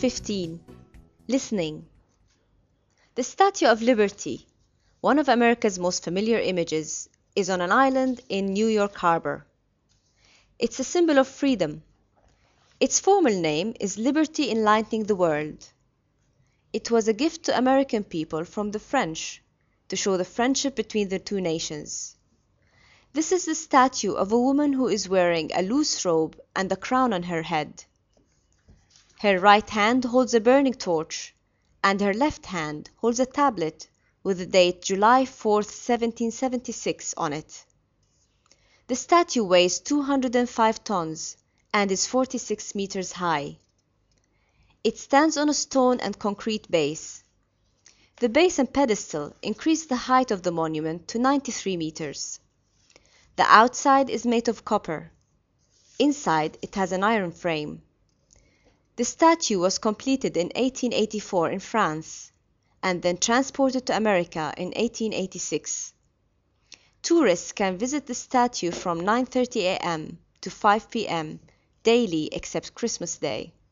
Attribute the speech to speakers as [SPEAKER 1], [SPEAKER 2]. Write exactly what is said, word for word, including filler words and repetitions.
[SPEAKER 1] fifteen. Listening. The Statue of Liberty, one of America's most familiar images, is on an island in New York Harbor. It's a symbol of freedom. Its formal name is Liberty Enlightening the World. It was a gift to American people from the French to show the friendship between the two nations. This is the statue of a woman who is wearing a loose robe and a crown on her head. Her right hand holds a burning torch, and her left hand holds a tablet with the date July fourth, seventeen seventy-six on it. The statue weighs two hundred five tons and is forty-six meters high. It stands on a stone and concrete base. The base and pedestal increase the height of the monument to ninety-three meters. The outside is made of copper. Inside, it has an iron frame. The statue was completed in eighteen eighty-four in France and then transported to America in eighteen eighty-six. Tourists can visit the statue from nine thirty a m to five p m daily except Christmas Day.